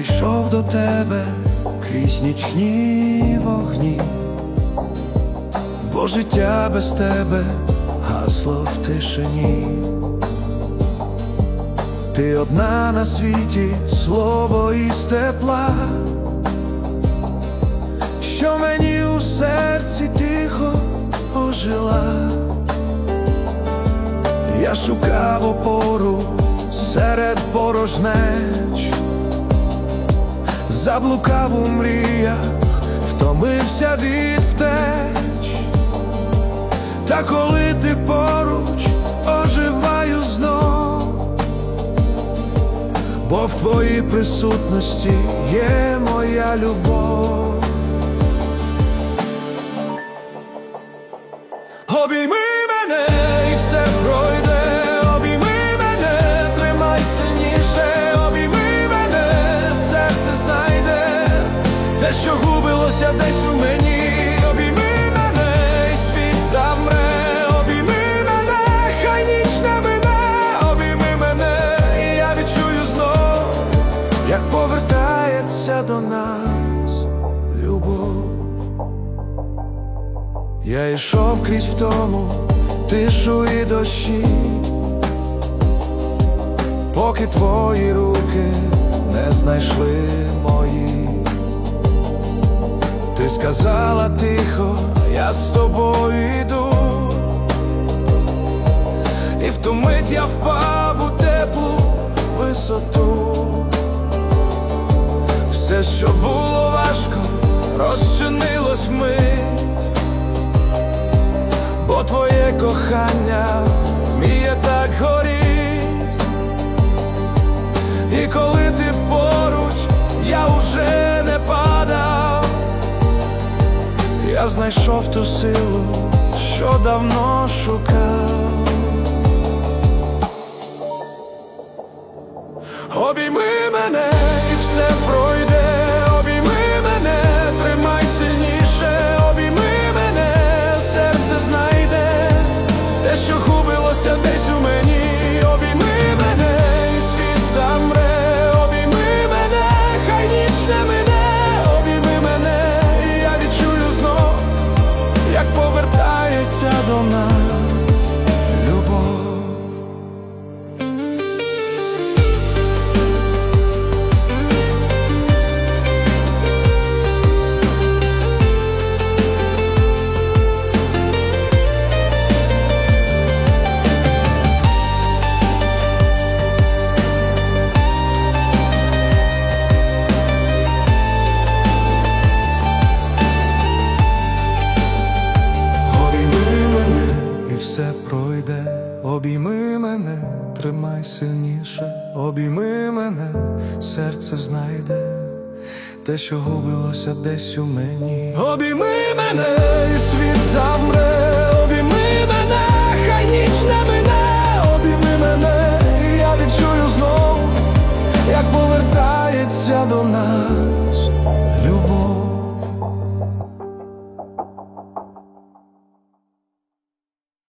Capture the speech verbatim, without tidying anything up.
йшов до тебе крізь нічні вогні, бо життя без тебе гасло в тишині. Ти одна на світі, слово із тепла, що мені у серці тихо ожила. Я шукав опору серед порожнеч, заблукав у мріях, втомився від втеч. Та коли ти поруч, оживаю знов, бо в твоїй присутності є моя любов. Обійми мене і все пройде, обійми мене, тримай сильніше, обійми мене, серце знайде те, що губилося десь у мені. Обійми мене, і світ замре, обійми мене, хай ніч не мине, обійми мене, і я відчую знов, як повертається до нас любов. Я йшов крізь втому, тишу і дощі, поки твої руки не знайшли мої. Ти сказала тихо, я з тобою йду, і в ту мить я впав у теплу висоту. Все, що було важко, розчинилось вмить, бо твоє кохання вміє так горіть. І коли ти поруч, я уже не падав, я знайшов ту силу, що давно шукав. Обійми мене і все пройде, обійми мене, тримай сильніше, обійми мене, серце знайде те, що губилося десь у мені. Обійми мене, і світ замре, обійми мене, хай ніч не мине, обійми мене, і я відчую знов, як повертається до нас любов. Все пройде, обійми мене, тримай сильніше, обійми мене, серце знайде те, що губилося десь у мені. Обійми мене.